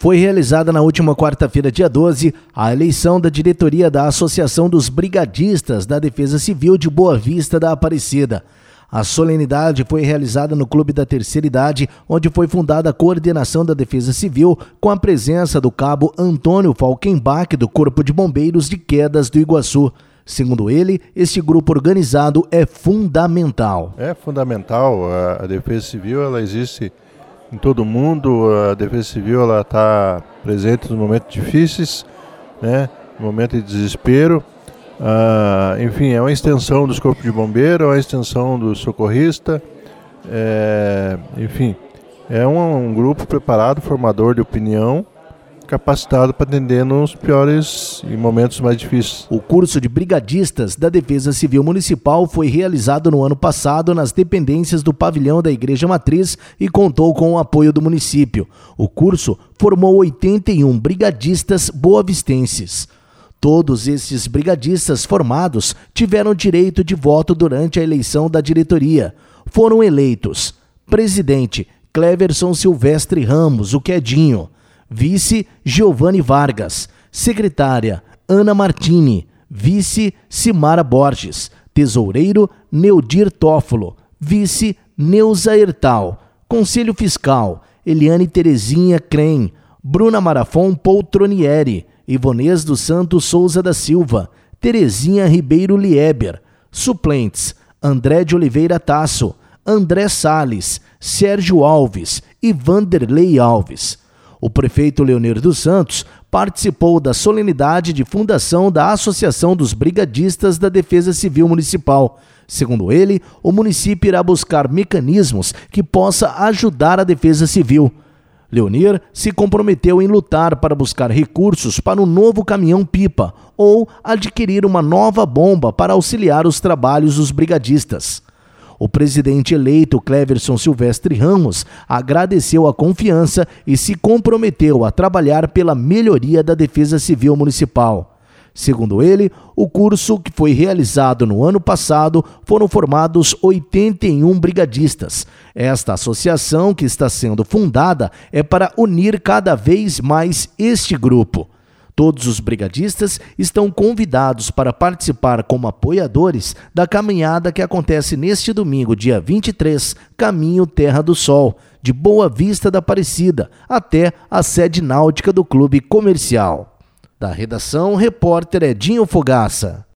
Foi realizada na última quarta-feira, dia 12, a eleição da diretoria da Associação dos Brigadistas da Defesa Civil de Boa Vista da Aparecida. A solenidade foi realizada no Clube da Terceira Idade, onde foi fundada a Coordenação da Defesa Civil, com a presença do cabo Antônio Falkenbach, do Corpo de Bombeiros de Quedas do Iguaçu. Segundo ele, este grupo organizado é fundamental. É fundamental. A Defesa Civil ela existe em todo o mundo. A Defesa Civil ela está presente nos momentos difíceis, né? No momento de desespero. Enfim, é uma extensão dos corpos de bombeiro, é uma extensão do socorrista, enfim, é um grupo preparado, formador de opinião, capacitado para atender nos piores e momentos mais difíceis. O curso de brigadistas da Defesa Civil Municipal foi realizado no ano passado nas dependências do pavilhão da Igreja Matriz e contou com o apoio do município. O curso formou 81 brigadistas boavistenses. Todos esses brigadistas formados tiveram direito de voto durante a eleição da diretoria. Foram eleitos: presidente Cleverson Silvestre Ramos, o Quedinho; vice Giovanni Vargas; secretária Ana Martini; vice Simara Borges; tesoureiro Neudir Tófolo; vice Neuza Hertal; conselho fiscal Eliane Terezinha Crem; Bruna Marafon Poltronieri; Ivonês dos Santos Souza da Silva; Terezinha Ribeiro Lieber. Suplentes: André de Oliveira Tasso, André Salles, Sérgio Alves e Vanderlei Alves. O prefeito Leonir dos Santos participou da solenidade de fundação da Associação dos Brigadistas da Defesa Civil Municipal. Segundo ele, o município irá buscar mecanismos que possa ajudar a Defesa Civil. Leonir se comprometeu em lutar para buscar recursos para um novo caminhão-pipa ou adquirir uma nova bomba para auxiliar os trabalhos dos brigadistas. O presidente eleito Cleverson Silvestre Ramos agradeceu a confiança e se comprometeu a trabalhar pela melhoria da Defesa Civil Municipal. Segundo ele, o curso que foi realizado no ano passado foram formados 81 brigadistas. Esta associação que está sendo fundada é para unir cada vez mais este grupo. Todos os brigadistas estão convidados para participar como apoiadores da caminhada que acontece neste domingo, dia 23, caminho Terra do Sol, de Boa Vista da Aparecida, até a sede náutica do Clube Comercial. Da redação, repórter Edinho Fogaça.